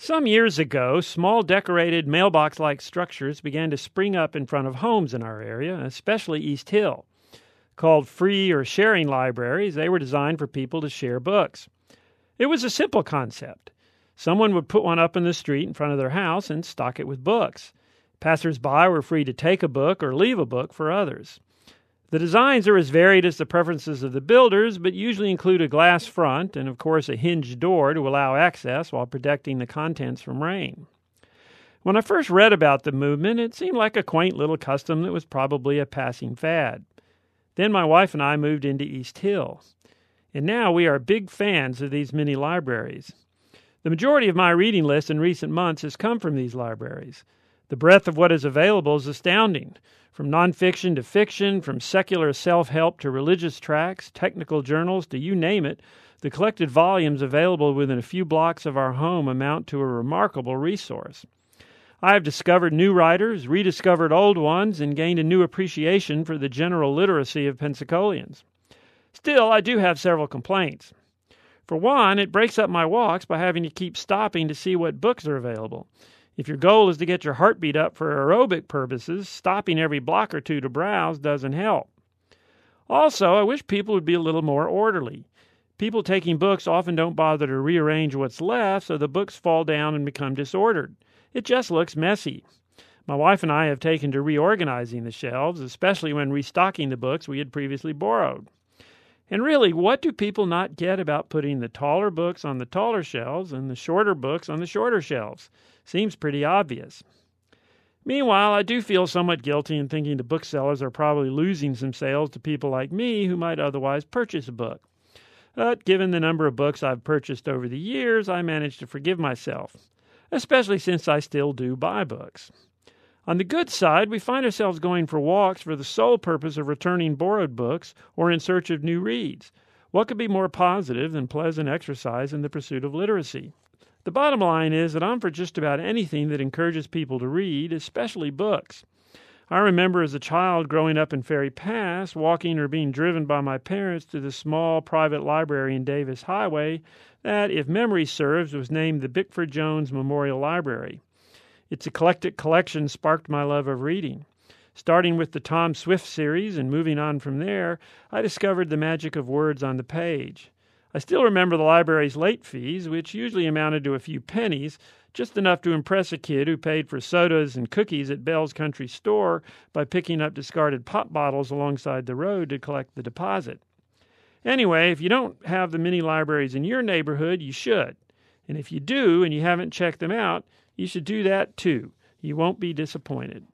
Some years ago, small decorated mailbox-like structures began to spring up in front of homes in our area, especially East Hill. Called free or sharing libraries, they were designed for people to share books. It was a simple concept. Someone would put one up in the street in front of their house and stock it with books. Passers-by were free to take a book or leave a book for others. The designs are as varied as the preferences of the builders, but usually include a glass front and, of course, a hinged door to allow access while protecting the contents from rain. When I first read about the movement, it seemed like a quaint little custom that was probably a passing fad. Then my wife and I moved into East Hill, and now we are big fans of these mini libraries. The majority of my reading list in recent months has come from these libraries. The breadth of what is available is astounding. From nonfiction to fiction, from secular self-help to religious tracts, technical journals to you name it, the collected volumes available within a few blocks of our home amount to a remarkable resource. I have discovered new writers, rediscovered old ones, and gained a new appreciation for the general literacy of Pensacolians. Still, I do have several complaints. For one, it breaks up my walks by having to keep stopping to see what books are available. If your goal is to get your heartbeat up for aerobic purposes, stopping every block or two to browse doesn't help. Also, I wish people would be a little more orderly. People taking books often don't bother to rearrange what's left, so the books fall down and become disordered. It just looks messy. My wife and I have taken to reorganizing the shelves, especially when restocking the books we had previously borrowed. And really, what do people not get about putting the taller books on the taller shelves and the shorter books on the shorter shelves? Seems pretty obvious. Meanwhile, I do feel somewhat guilty in thinking the booksellers are probably losing some sales to people like me who might otherwise purchase a book. But given the number of books I've purchased over the years, I manage to forgive myself, especially since I still do buy books. On the good side, we find ourselves going for walks for the sole purpose of returning borrowed books or in search of new reads. What could be more positive than pleasant exercise in the pursuit of literacy? The bottom line is that I'm for just about anything that encourages people to read, especially books. I remember as a child growing up in Ferry Pass, walking or being driven by my parents to the small private library in Davis Highway that, if memory serves, was named the Bickford Jones Memorial Library. Its eclectic collection sparked my love of reading. Starting with the Tom Swift series and moving on from there, I discovered the magic of words on the page. I still remember the library's late fees, which usually amounted to a few pennies, just enough to impress a kid who paid for sodas and cookies at Bell's Country Store by picking up discarded pop bottles alongside the road to collect the deposit. Anyway, if you don't have the mini libraries in your neighborhood, you should. And if you do and you haven't checked them out, you should do that too. You won't be disappointed.